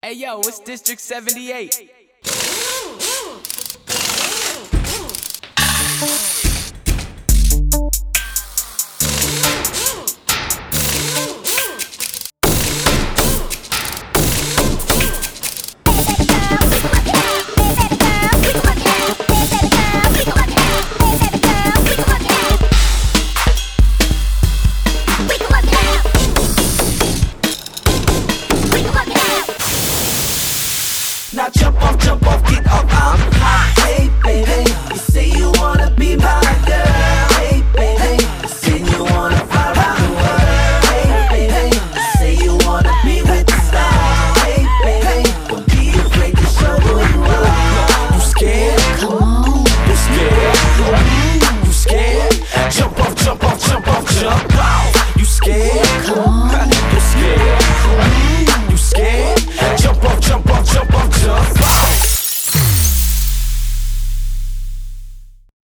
Hey yo, it's District 78. Now jump off, get up, I'm high.